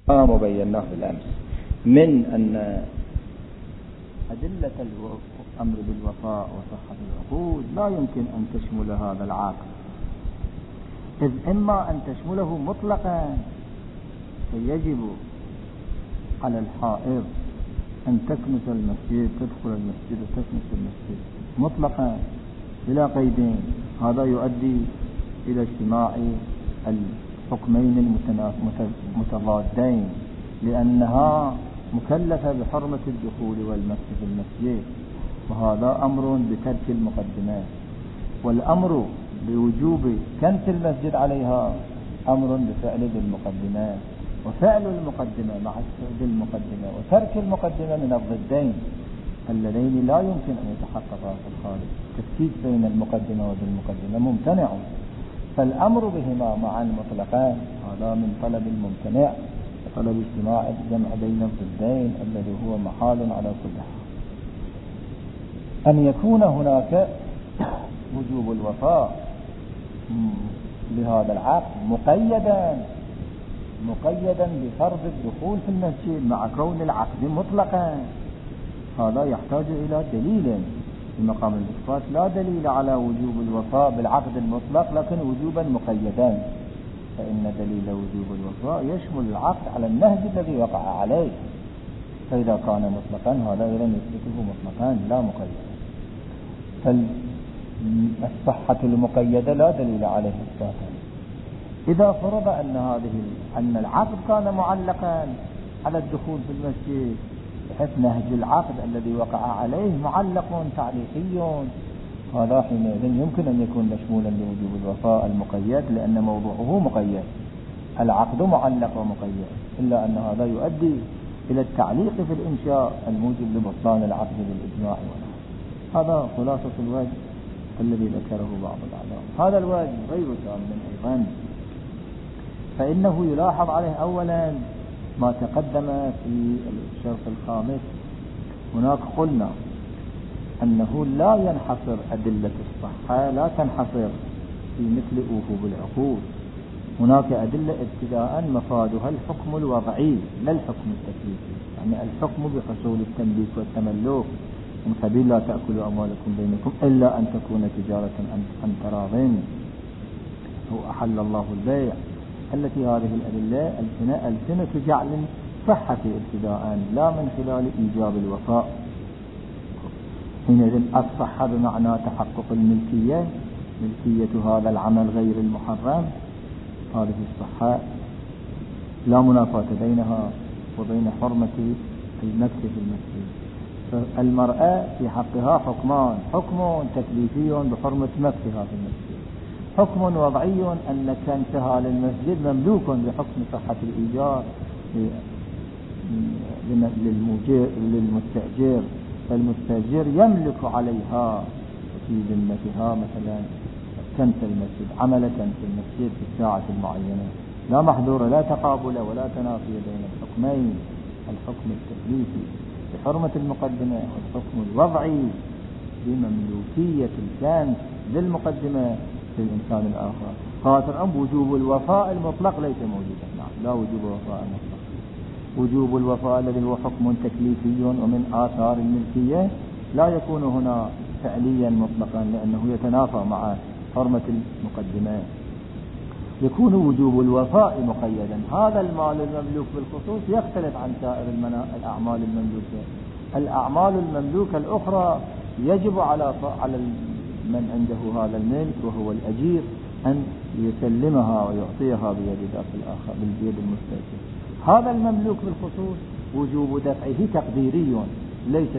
ما بيناه بالأمس من أن أدلة الأمر بالوفاء وصحة العقود لا يمكن أن تشمل هذا العقد، إذ إما أن تشمله مطلقا فيجب على الحائض أن تكنس المسجد، تدخل المسجد وتكنس المسجد مطلقا بلا قيدين، هذا يؤدي إلى اجتماع الحكمين المتضادين، لأنها مكلفة بحرمة الدخول والمكث في المسجد، وهذا أمر بترك المقدمات، والأمر بوجوب كنس المسجد عليها أمر بفعل المقدمات، وفعل المقدمة مع فعل المقدمة وترك المقدمة من الضدين اللذين لا يمكن أن يتحققا في الخارج. التفكيك بين المقدمة وبالمقدمة ممتنع، فالأمر بهما معا مطلقان هذا من طلب الممتنع وطلب اجتماع الجمع بين الضدين الذي هو محال على كل حال. أن يكون هناك وجوب الوفاء لهذا العقد مقيدا بفرض الدخول في المسجد مع كون العقد مطلقا، هذا يحتاج إلى دليل. في مقام الإثبات لا دليل على وجوب الوفاء بالعقد المطلق لكن وجوبا مقيدا، فإن دليل وجوب الوفاء يشمل العقد على النهج الذي وقع عليه، فإذا كان مطلقا هذا إذن يثبته مطلقا لا مقيدا. فالصحة المقيدة لا دليل عليه إثباتا. إذا فرض أن العقد كان معلقا على الدخول في المسجد بحيث نهج العقد الذي وقع عليه معلق تعليقي، هذا حينئذ يمكن أن يكون مشمولا لوجوب الوفاء المقيد، لأن موضوعه مقيد، العقد معلق ومقيد، إلا أن هذا يؤدي إلى التعليق في الإنشاء الموجب لبطلان العقد بالإجماع. هذا خلاصة الوجه الذي ذكره بعض الأعلام. هذا الوجه غير تام أيضا، فإنه يلاحظ عليه أولا ما تقدم في الشرط الخامس. هناك قلنا أنه لا ينحصر أدلة الصحة، لا تنحصر في مثل أوفوا بالعقود، هناك أدلة ابتداء مفادها الحكم الوضعي لا الحكم التكليفي، يعني الحكم بحصول التمليك والتملك من قبيل لا تأكلوا أموالكم بينكم إلا أن تكون تجارة عن تراض هو أحل الله البيع، التي هذه الأدلة ألسنة جعل صحة ابتداء لا من خلال إيجاب الوفاء. حينئذ الصحة بمعنى تحقق الملكية، ملكية هذا العمل غير المحرم، هذه الصحة لا منافاة بينها وبين حرمة المكث في المسجد. فالمرأة في حقها حكمان، حكم تكليفي بحرمة مكثها في المسجد، حكم وضعي أن كنسها للمسجد مملوك بحكم صحة الإيجار للمستأجر، فالمستأجر يملك عليها في ذمتها مثلا كنس المسجد، عمل كنس المسجد في الساعة المعينة، لا محظور لا تقابل ولا تنافي بين الحكمين، الحكم التكليفي بحرمة المقدمة والحكم الوضعي بمملوكية الكنس للمقدمة للإنسان الآخر. خاطر وجوب الوفاء المطلق ليس موجودا، لا وجوب الوفاء المطلق، وجوب الوفاء الذي هو حكم تكليفي ومن آثار الملكية لا يكون هنا فعليا مطلقا لأنه يتنافى مع حرمة المقدمة. يكون وجوب الوفاء مقيدا، هذا المال المملوك بالخصوص يختلف عن سائر الأعمال المملوكة. الأعمال المملوكة الأخرى يجب على من عنده هذا الملك وهو الأجير أن يسلمها ويعطيها بيد ذاك الآخر باليد المستأجر. هذا المملوك بالخصوص وجوب دفعه تقديري ليس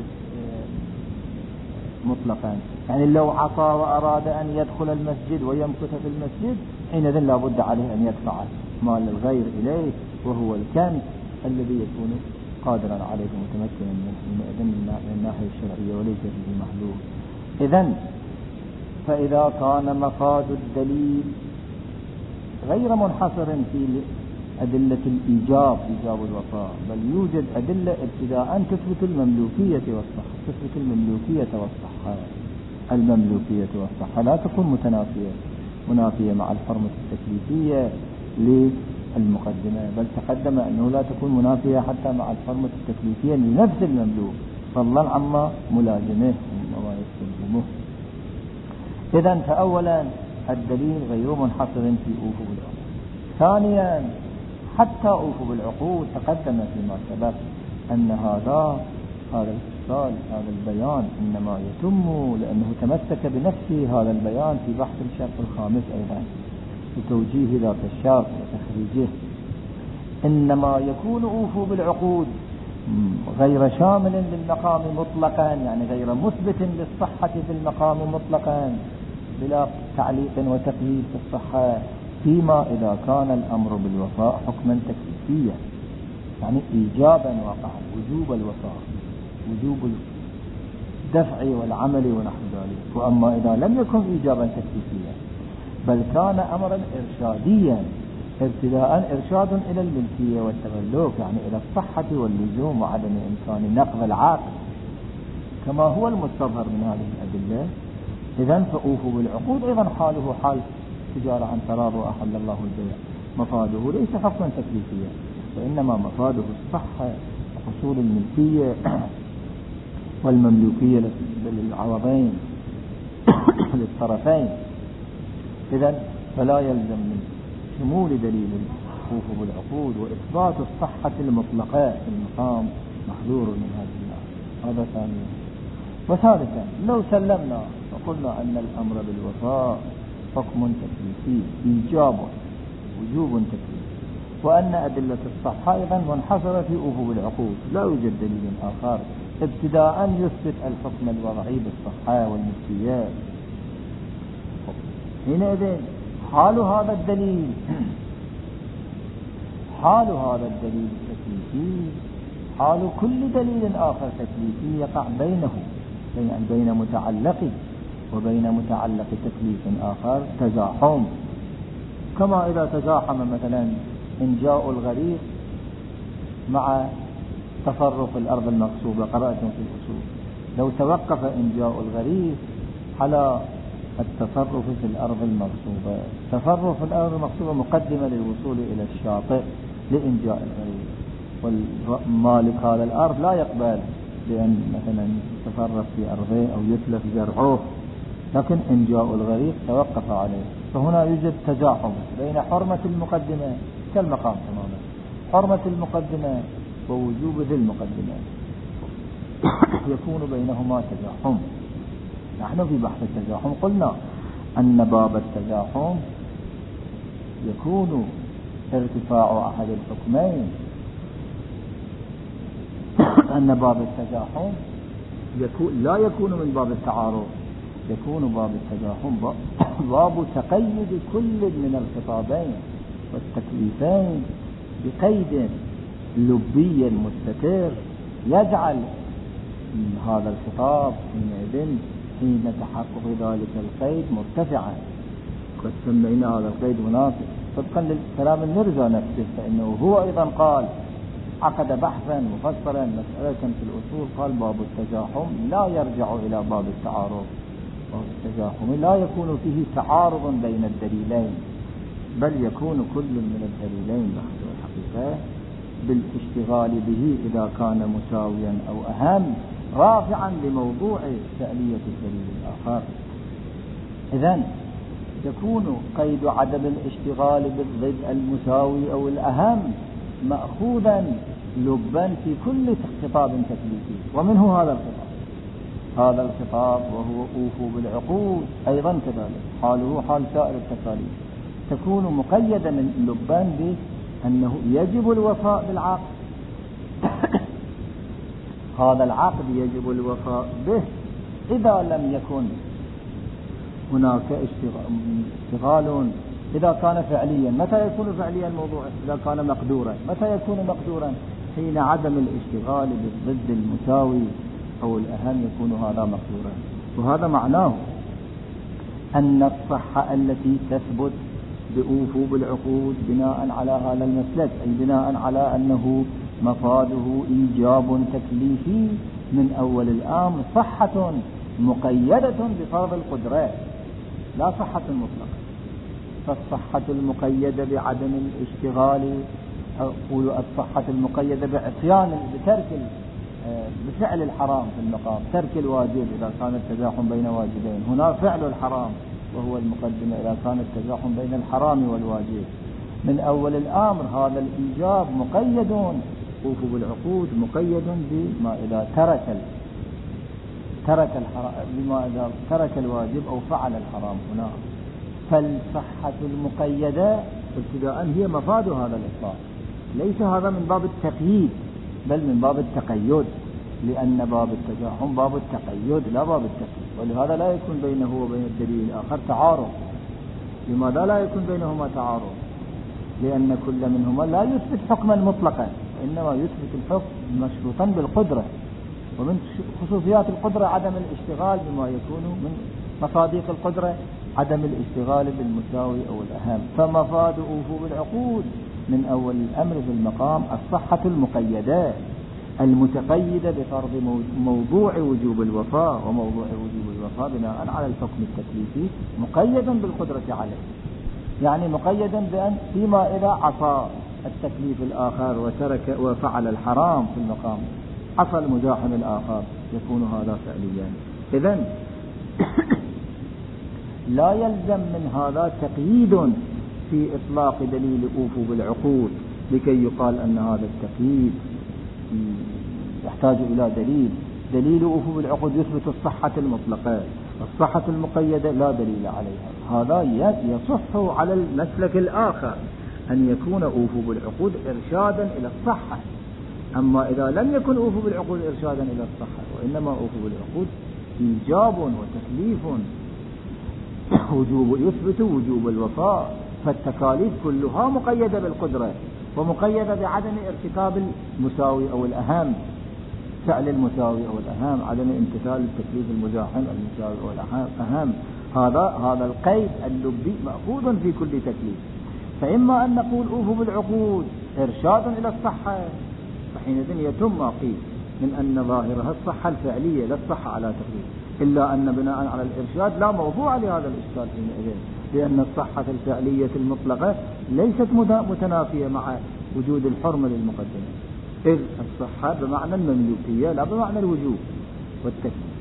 مطلقا، يعني لو عصى وأراد أن يدخل المسجد ويمكث في المسجد حينئذ لا بد عليه أن يدفع مال الغير إليه وهو الكنز الذي يكون قادرا عليه متمكنا من الناحية الشرعية وليس فيه محلول. إذن فإذا كان مفاد الدليل غير منحصر في أدلة الإيجاب إيجاب الوفاء، بل يوجد أدلة ابتداء تثبت المملوكية والصحة، تثبت المملوكية والصحة. المملوكية والصحة لا تكون منافية مع الحرمة التكليفية المقدمة، بل تقدم أنه لا تكون منافية حتى مع الحرمة التكليفية لنفس المملوك فضلا عما ملازمه وما يستلزمه. إذن فأولا الدليل غير منحصر في أوفوا بالعقود. ثانيا حتى أوفوا بالعقود تقدم فيما سبق أن هذا الاتصال هذا البيان إنما يتم لأنه تمسك بنفسه هذا البيان في بحث الشرط الخامس أيضا لتوجيه ذات الشرط وتخريجه. إنما يكون أوفوا بالعقود غير شامل للمقام مطلقا، يعني غير مثبت للصحة في المقام مطلقا بلا تعليق وتقييد في الصحة، فيما إذا كان الأمر بالوفاء حكما تكليفيا، يعني إيجابا واقعا، وجوب الوفاء، وجوب الدفع والعمل ونحو ذلك. وأما إذا لم يكن إيجابا تكليفيا بل كان أمرا إرشاديا، ابتداء إرشاد إلى الملكية والتملك، يعني إلى الصحة واللزوم وعدم إمكان نقض العقد كما هو المستظهر من هذه الأدلة. إذن فأوفوا بالعقود أيضا حاله حال تجارة عن تراض وأحل الله البيع، مفاده ليس حكما تكليفيا وإنما مفاده الصحة وحصول الملكية والمملوكية للعوضين للطرفين. إذن فلا يلزم من شمول دليل الوقوف بالعقود وإثبات الصحة المطلقة في المقام محذور من هذه الآية. هذا ثانيا. وثالثا لو سلمنا وقلنا أن الأمر بالوفاء حكم تكليفي إيجاب وجوب تكليفي، وأن أدلة الصحة أيضا منحصرة في أوفوا بالعقود، لا يوجد دليل آخر ابتداء يثبت الحكم الوضعي بالصحة والملكية، حينئذ حال هذا الدليل التكليفي حال كل دليل آخر تكليفي يقع بينه بين متعلق وبين متعلق تكليف آخر تزاحم، كما إذا تزاحم مثلا إنجاء الغريق مع تصرف الأرض المغصوبة. قرأتم في الأصول لو توقف إنجاء الغريق على التصرف في الأرض المغصوبة، تصرف الأرض المغصوبة مقدمة للوصول إلى الشاطئ لإنجاء الغريق، والمالك هذا الأرض لا يقبل بأن مثلا يتصرف في أرضه أو يتلف زرعه، لكن إنجاء الغريق توقف عليه. فهنا يوجد تزاحم بين حرمة المقدمة كالمقام تماما، حرمة المقدمة ووجوب ذي المقدمة يكون بينهما تزاحم. نحن في بحث التزاحم قلنا أن باب التزاحم يكون ارتفاع أحد الحكمين، أن باب التزاحم لا يكون من باب التعارض، يكون باب التزاحم باب تقيد كل من الخطابين والتكليفين بقيد لبي مستتر يجعل هذا الخطاب حين تحقق ذلك القيد مرتفعا. قد سمينا هذا القيد مناسب طبقا للكلام المرزا نفسه، فإنه هو أيضا قال عقد بحثا مفصلا مسألة في الأصول، قال باب التزاحم لا يرجع إلى باب التعارض، باب التزاحم لا يكون فيه تعارض بين الدليلين، بل يكون كل من الدليلين بحث الحقيقة بالاشتغال به إذا كان مساويا أو أهم رافعا لموضوع تألية الدليل الآخر. إذن يكون قيد عدم الاشتغال بالضد المساوي أو الأهم مأخوذا لبا في كل خطاب تكليفي، ومنه هذا الخطاب وهو أوفوا بالعقود أيضا كذلك حاله حال سائر التكاليف، تكون مقيدة من لبا بأنه يجب الوفاء بالعقد. هذا العقد يجب الوفاء به إذا لم يكن هناك اشتغال، إذا كان فعليا. متى يكون فعليا الموضوع؟ إذا كان مقدورا. متى يكون مقدورا؟ حين عدم الاشتغال بالضد المساوي أو الأهم يكون هذا مقدورا. وهذا معناه أن الصحة التي تثبت بأوفوا بالعقود بناء على هذا المسلك، أي بناء على أنه مفاده إيجاب تكليفي من أول الأمر، صحة مقيدة بفرض القدرة لا صحة مطلقة. فالصحة المقيدة بعدم الاشتغال، أقول الصحة المقيدة بعصيان بترك بفعل الحرام في المقام، ترك الواجب إذا كان التزاحم بين واجبين، هنا فعل الحرام وهو المقدمة إذا كان التزاحم بين الحرام والواجب. من أول الأمر هذا الإيجاب مقيد، وقوفه بالعقود مقيد بما إذا ترك الحرام، بما إذا ترك الواجب أو فعل الحرام هنا. فالصحة المقيدة ابتداء هي مفاد هذا الإطلاق، ليس هذا من باب التقييد بل من باب التقيد، لأن باب التزاحم باب التقيد لا باب التقييد، ولهذا لا يكون بينه وبين الدليل الآخر تعارض. لماذا لا يكون بينهما تعارض؟ لأن كل منهما لا يثبت حكما مطلقا، وإنما يثبت الحكم مشروطا بالقدرة، ومن خصوصيات القدرة عدم الاشتغال بما يكون من مصادق القدرة عدم الاشتغال بالمساوي أو الأهم. فمفاد أوفوا بالعقود من أول الأمر في المقام الصحة المقيدة المتقيدة بفرض موضوع وجوب الوفاء، وموضوع وجوب الوفاء بناء على الحكم التكليفي مقيدا بالقدرة عليه، يعني مقيدا بأن فيما إذا عصى التكليف الآخر وترك وفعل الحرام في المقام، عصى المزاحم الآخر، يكون هذا فعليا. إذن لا يلزم من هذا تقييد في إطلاق دليل أوفوا بالعقود لكي يقال أن هذا التقييد يحتاج إلى دليل أوفوا بالعقود يثبت الصحة المطلقة، الصحة المقيدة لا دليل عليها. هذا يصح على المسلك الآخر أن يكون أوفوا بالعقود إرشادا إلى الصحة. أما إذا لم يكن أوفوا بالعقود إرشادا إلى الصحة وإنما أوفوا بالعقود إيجاب وتكليف وجوب يثبت وجوب الوفاء، فالتكاليف كلها مقيدة بالقدرة ومقيدة بعدم ارتكاب المساوي أو الأهم، فعل المساوي أو الأهم، عدم امتثال التكليف المزاحم المساوي أو الأهم. هذا القيد اللبي مأخوذ في كل تكليف. فإما أن نقول أوفوا بالعقود إرشادا إلى الصحة، فحينئذ يتم ما قيل من أن ظاهرها الصحة الفعلية لا الصحة على تكليف، إلا أن بناء على الإرشاد لا موضوع لهذا الإشكال حينئذ، لأن الصحة الفعلية المطلقة ليست متنافية مع وجود الحرمة للمقدمة، إذ الصحة بمعنى المملوكية لا بمعنى الوجوب والتكليف.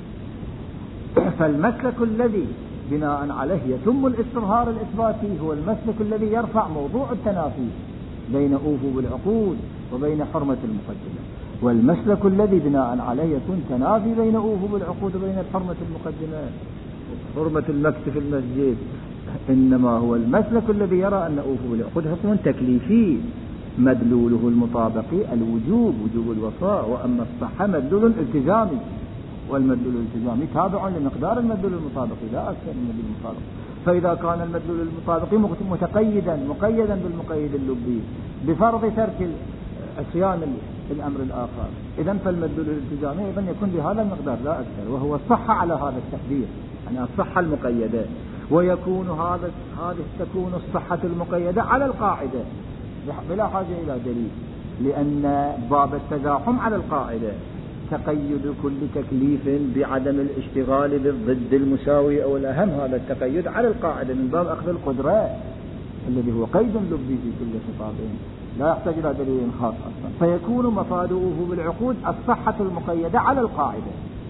فالمسلك الذي بناء عليه يتم الاستظهار الإثباتي هو المسلك الذي يرفع موضوع التنافي بين أوفوا بالعقود وبين حرمة المقدمة، والمسلك الذي بناء عليه يكون تنافي بين أوفوا بالعقود وبين الحرمة المقدمة حرمة المكث في المسجد، إنما هو المسلك الذي يرى أن أوفوا بالعقود حكم تكليفي مدلوله المطابقي الوجوب وجوب الوفاء، وأما الصحة مدلول التزامي، والمدلول الالتزامي تابع لمقدار المدلول المطابقي لا أكثر من المدلول المطابقي. فإذا كان المدلول المطابقي مقيدا بالمقيد اللبي بفرض ترك عصيان الأمر الآخر، إذن فالمدلول الالتزامي إذن يكون بهذا المقدار لا أكثر، وهو الصحة على هذا التقدير، يعني الصحة المقيدة. ويكون تكون الصحة المقيدة على القاعدة بلا حاجة إلى دليل، لأن باب التزاحم على القاعدة تقيد كل تكليف بعدم الاشتغال بالضد المساوي أو الأهم، هذا التقيد على القاعدة من باب أخذ القدرة الذي هو قيد لبي في كل خطاب لا يحتاج إلى دليل خاص أصلا. فيكون مفاده بالعقود الصحة المقيدة على القاعدة.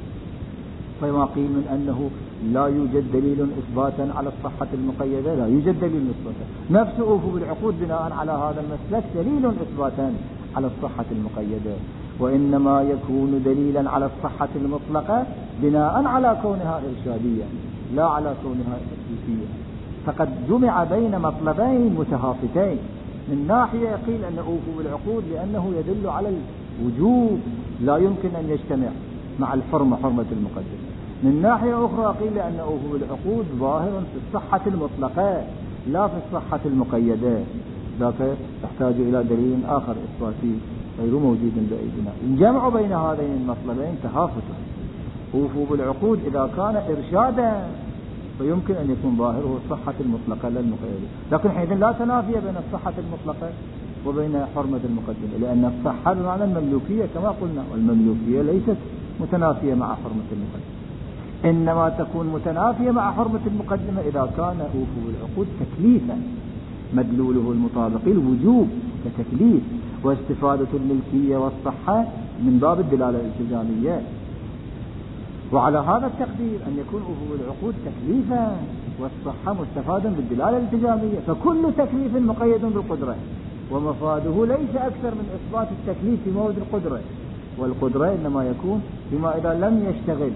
فما قيل من أنه لا يوجد دليل إثباتا على الصحة المقيدة، لا يوجد دليل إثباتا، نفس أوفوا بالعقود بناء على هذا المسلك دليل إثباتا على الصحة المقيدة، وإنما يكون دليلا على الصحة المطلقة بناء على كونها إرشادية لا على كونها تكليفية. فقد جمع بين مطلبين متهافتين، من ناحية قيل أن أوفوا بالعقود لأنه يدل على الوجوب لا يمكن أن يجتمع مع الحرمة حرمة المقدمة، من ناحية أخرى قيل أن أوفوا بالعقود ظاهر في الصحة المطلقة لا في الصحة المقيدة، ذاك تحتاج إلى دليل آخر إثباتي غير موجود بأيدينا. الجمع بين هذين المطلبين تهافت. أوفوا بالعقود إذا كان إرشادا فيمكن أن يكون ظاهره الصحة المطلقة لا المقيدة، لكن حينئذ لا تنافي بين الصحة المطلقة وبين حرمة المقدمة، لأن الصحة بمعنى المملوكية كما قلنا، والمملوكية ليست متنافية مع حرمة المقدمة. إنما تكون متنافية مع حرمة المقدمة إذا كان أوفوا العقود تكليفا مدلوله المطابق الوجوب كتكليف، واستفادة الملكية والصحة من باب الدلالة الالتزامية. وعلى هذا التقدير أن يكون أوفوا العقود تكليفا والصحة مستفادا بالدلالة الالتزامية، فكل تكليف مقيد بالقدرة، ومفاده ليس أكثر من إثبات التكليف في مورد القدرة، والقدرة إنما يكون فيما إذا لم يشتغل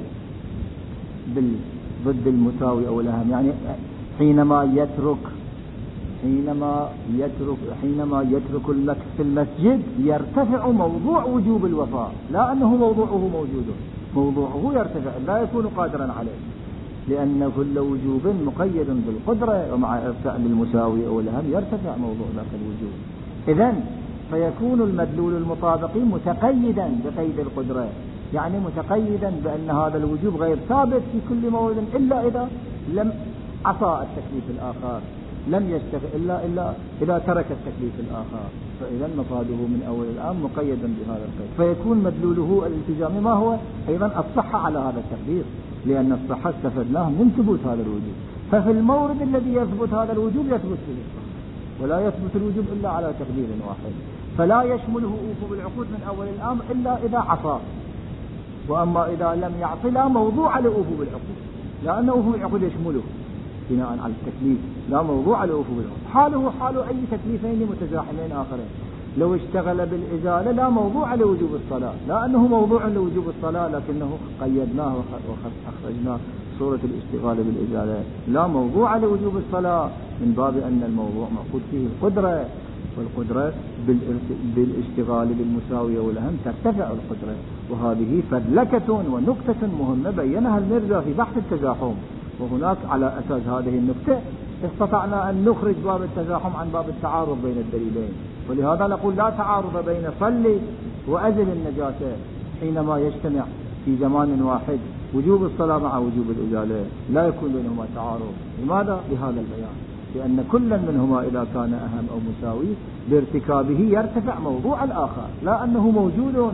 ضد المساوي أو الأهم. يعني حينما يترك المكث في المسجد يرتفع موضوع وجوب الوفاء، لا أنه موضوعه موجود، موضوعه يرتفع لا يكون قادرا عليه، لأن كل وجوب مقيد بالقدرة، ومع فعل المساوي أو الأهم يرتفع موضوع ذاك الوجوب. إذن فيكون المدلول المطابقي متقيدا بقيد القدرة، يعني متقيدا بأن هذا الوجوب غير ثابت في كل مورد إلا إذا لم عصى التكليف الآخر، لم يشتغل إلا إذا ترك التكليف الآخر، فإذا مفاده من أول الآن مقيدا بهذا القيد، فيكون مدلوله الالتزامي ما هو أيضا الصحة على هذا التقدير، لأن الصحة استفدناه من ثبوت هذا الوجوب. ففي المورد الذي يثبت هذا الوجوب يثبت فيه الصحة، ولا يثبت الوجوب إلا على تقدير واحد، فلا يشمله أوفوا بالعقود من أول الأمر إلا إذا عصى. وأما إذا لم يعصي لا موضوع لأوفوا بالعقود، لأن أوفوا بالعقود يشمله بناء على التكليف، لا موضوع لأوفوا بالعقود. حاله حال أي تكليفين متزاحمين آخرين. لو اشتغل بالإزالة لا موضوع لوجوب الصلاة، لا أنه موضوع لوجوب الصلاة لكنه قيدناه وأخرجناه صورة الاشتغال بالإزالة، لا موضوع لوجوب الصلاة، من باب أن الموضوع مأخوذ فيه القدرة، والقدرة بالاشتغال بالمساوية والأهم ترتفع القدرة. وهذه فدلكة ونكتة مهمة بينها المرزا في بحث التزاحم، وهناك على أساس هذه النكتة استطعنا أن نخرج باب التزاحم عن باب التعارض بين الدليلين. ولهذا نقول لا تعارض بين صلي وأزل النجاسة حينما يجتمع في زمان واحد وجوب الصلاة مع وجوب الإزالة، لا يكون بينهما تعارض. لماذا؟ لهذا البيان، لأن كل منهما إذا كان أهم أو مساوي بارتكابه يرتفع موضوع الآخر، لا أنه موجود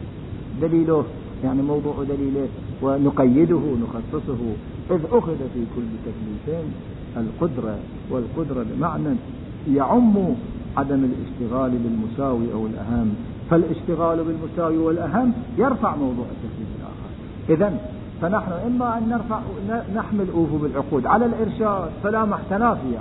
دليله، يعني موضوع دليله ونقيده نخصصه، إذ أخذ في كل تكليفين القدرة، والقدرة بمعنى يعم عدم الاشتغال بالمساوي أو الأهم، فالاشتغال بالمساوي والأهم يرفع موضوع التكليف الآخر. إذن فنحن إما أن نحمل أوفوا بالعقود على الإرشاد فلا تنافي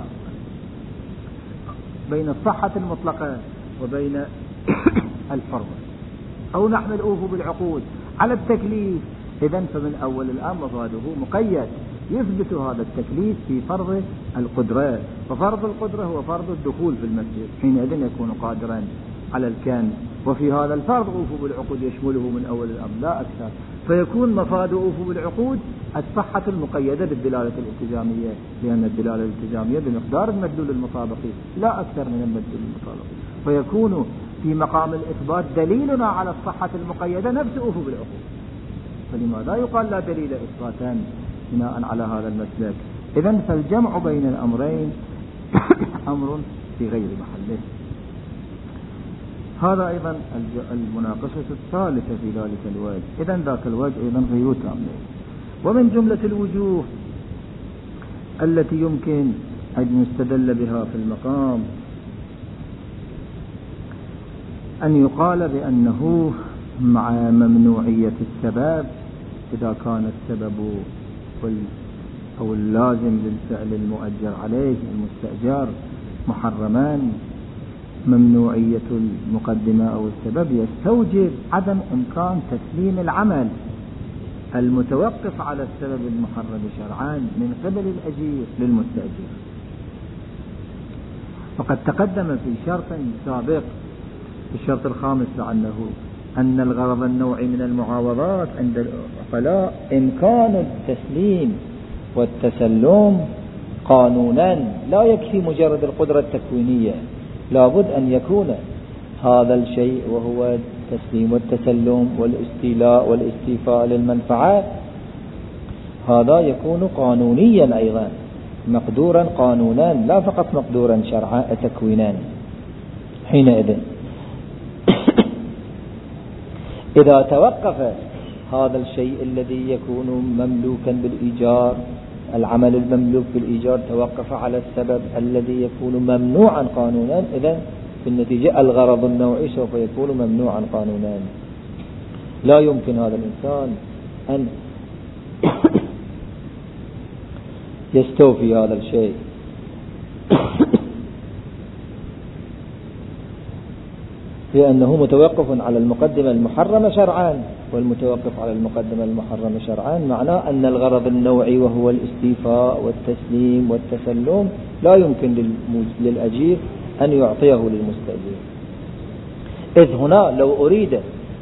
بين الصحة المطلقة وبين الحرمة، أو نحمل أوفوا بالعقود على التكليف. إذن فمن أول الآن مفاده مقيد يثبت هذا التكليف في فرض القدرة، ففرض القدرة هو فرض الدخول في المسجد، حينئذ يكون قادرا على الكن، وفي هذا الفرض أوفوا بالعقود يشمله من أول الأمر لا أكثر، فيكون مفاد أوفوا بالعقود الصحة المقيدة بالدلالة الالتزامية، لأن الدلالة الالتزامية بمقدار المدلول المطابقي لا أكثر من المدلول المطابقي، فيكون في مقام الإثبات دليلنا على الصحة المقيدة نفس أوفوا بالعقود. فلماذا يقال لا دليل إثباتا بناء على هذا المسلك؟ إذن فالجمع بين الأمرين أمر في غير محله. هذا أيضا المناقشة الثالثة في ذلك الوجه. إذن ذاك الوجه أيضا غير تام. ومن جملة الوجوه التي يمكن أن يستدل بها في المقام أن يقال بأنه مع ممنوعية السبب إذا كان السبب أو اللازم للفعل المؤجر عليه المستأجر محرما، ممنوعية المقدمة أو السبب يستوجب عدم إمكان تسليم العمل المتوقف على السبب المحرم شرعا من قبل الأجير للمستأجر. وقد تقدم في شرط سابق الشرط الخامس لأنه أن الغرض النوعي من المعاوضات عند العقلاء إمكان التسليم والتسلم قانونا، لا يكفي مجرد القدرة التكوينية، لابد أن يكون هذا الشيء وهو التسليم والتسلم والاستيلاء والاستيفاء للمنفعة، هذا يكون قانونيا أيضا مقدورا قانونا لا فقط مقدورا شرعا تكوينا. حينئذ إذا توقف هذا الشيء الذي يكون مملوكا بالإيجار، العمل المملوك بالإيجار توقف على السبب الذي يكون ممنوعا قانونا، إذن في النتيجة الغرض النوعي سوف يكون ممنوعا قانونا. لا يمكن هذا الإنسان أن يستوفي هذا الشيء. لأنه متوقف على المقدمة المحرمة شرعا، والمتوقف على المقدمة المحرمة شرعا معناه أن الغرض النوعي وهو الاستيفاء والتسليم والتسلم لا يمكن للأجير أن يعطيه للمستأجر. إذ هنا لو أريد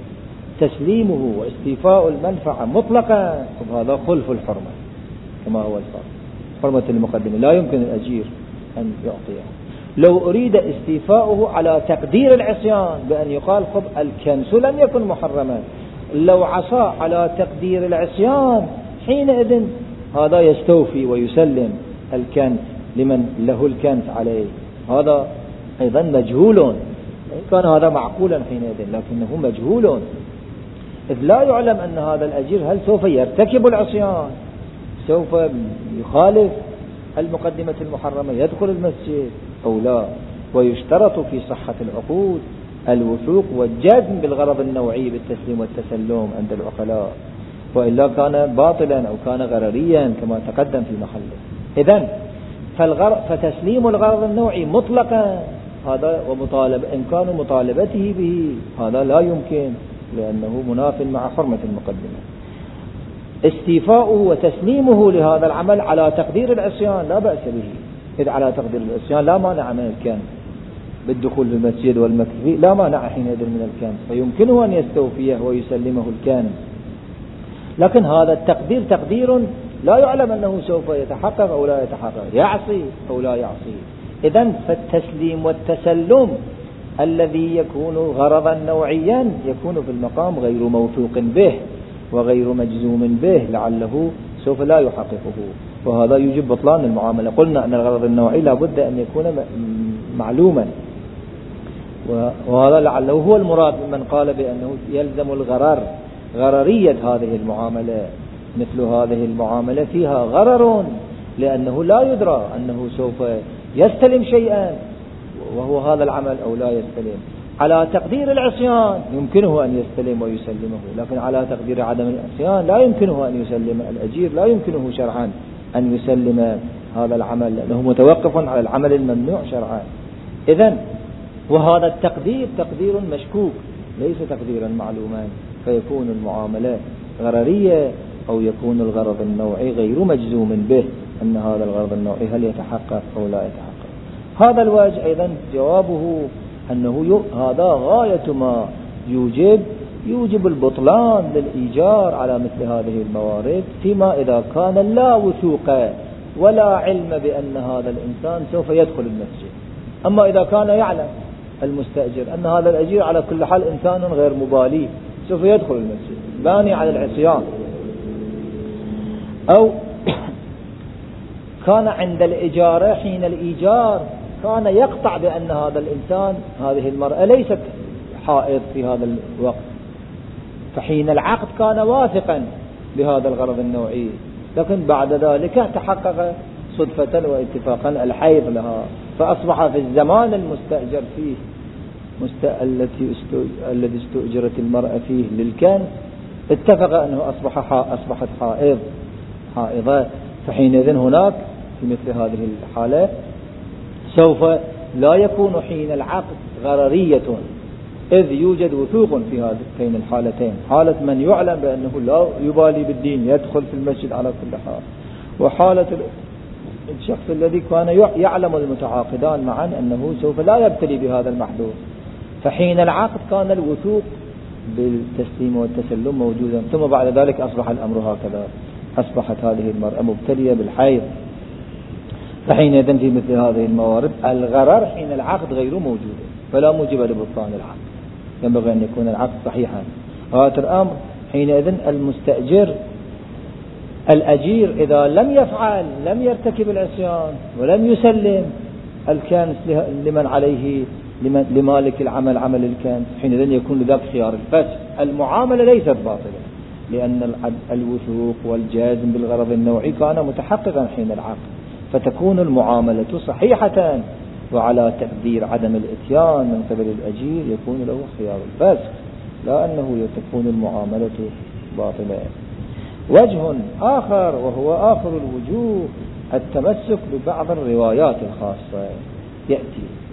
تسليمه واستيفاء المنفعة مطلقا فهذا خلف الحرمة كما هو الفرق، حرمة المقدمة لا يمكن الأجير أن يعطيه. لو أريد استيفاؤه على تقدير العصيان بأن يقال خب الكنس لم يكن محرما، لو عصى على تقدير العصيان حينئذ هذا يستوفي ويسلم الكنس لمن له الكنس عليه. هذا أيضا مجهول، كان هذا معقولا حينئذ لكنه مجهول، إذ لا يعلم أن هذا الأجير هل سوف يرتكب العصيان، سوف يخالف المقدمة المحرمة يدخل المسجد أو لا. ويشترط في صحة العقود الوثوق والجزم بالغرض النوعي بالتسليم والتسلم عند العقلاء، وإلا كان باطلا أو كان غرريا كما تقدم في محله. إذن فتسليم الغرض النوعي مطلقا هذا إمكان مطالبته به هذا لا يمكن، لأنه مناف مع حرمة المقدمة. استيفاؤه وتسليمه لهذا العمل على تقدير العصيان لا بأس به، إذ على تقدير العصيان لا مانع من الكنس بالدخول في المسجد والمكث فيه، لا مانع حينئذ من الكنس، فيمكنه أن يستوفيه ويسلمه الكنس. لكن هذا التقدير تقدير لا يعلم أنه سوف يتحقق أو لا يتحقق، يعصي أو لا يعصي. إذن فالتسليم والتسلم الذي يكون غرضا نوعيا يكون في المقام غير موثوق به وغير مجزوم به، لعله سوف لا يحققه، وهذا يجب بطلان المعاملة. قلنا أن الغرض النوعي لا بد أن يكون معلوما، وهذا لعله هو المراد من قال بأنه يلزم الغرر، غررية هذه المعاملة. مثل هذه المعاملة فيها غرر، لأنه لا يدرى أنه سوف يستلم شيئا وهو هذا العمل أو لا يستلم. على تقدير العصيان يمكنه أن يستلم ويسلمه، لكن على تقدير عدم العصيان لا يمكنه أن يسلم الأجير، لا يمكنه شرعا أن يسلم هذا العمل لأنه متوقف على العمل الممنوع شرعا. إذن وهذا التقدير تقدير مشكوك ليس تقديرا معلوما، فيكون المعاملة غررية أو يكون الغرض النوعي غير مجزوم به أن هذا الغرض النوعي هل يتحقق أو لا يتحقق. هذا الوجه أيضا جوابه أنه هذا غاية ما يوجب البطلان للإيجار على مثل هذه الموارد، فيما إذا كان لا وثوق ولا علم بأن هذا الإنسان سوف يدخل المسجد. أما إذا كان يعلم المستأجر أن هذا الأجير على كل حال إنسان غير مبالي سوف يدخل المسجد باني على العصيان، أو كان عند الإجارة حين الإيجار كان يقطع بأن هذا الإنسان هذه المرأة ليست حائض في هذا الوقت، فحين العقد كان واثقا بهذا الغرض النوعي، لكن بعد ذلك تحقق صدفة واتفاقا الحيض لها، فأصبح في الزمان المستأجر فيه الذي استؤجرت المرأة فيه للكنس اتفق أنه أصبحت حائضة، فحينئذ هناك في مثل هذه الحالة سوف لا يكون حين العقد غررية، إذ يوجد وثوق في هذين الحالتين، حالة من يعلم بأنه لا يبالي بالدين يدخل في المسجد على كل حال، وحالة الشخص الذي كان يعلم المتعاقدان معا أنه سوف لا يبتلي بهذا المحدود. فحين العقد كان الوثوق بالتسليم والتسلم موجودا، ثم بعد ذلك أصبح الأمر هكذا، أصبحت هذه المرأة مبتلية بالحيض، فحينئذ في مثل هذه الموارد الغرر حين العقد غير موجود، فلا موجب لبطلان العقد، ينبغي أن يكون العقد صحيحا. هذا الأمر حينئذ المستأجر الأجير إذا لم يفعل، لم يرتكب العصيان ولم يسلم الكنس لمن عليه لمالك العمل عمل الكنس، حينئذ يكون لذلك خيار الفسخ. المعاملة ليست باطلة، لأن الوثوق والجازم بالغرض النوعي كان متحققا حين العقد، فتكون المعاملة صحيحة، وعلى تقدير عدم الإتيان من قبل الأجير يكون له خيار الفسخ، لا أنه تكون المعاملة باطلة. وجه آخر وهو آخر الوجوه التمسك ببعض الروايات الخاصة، يأتي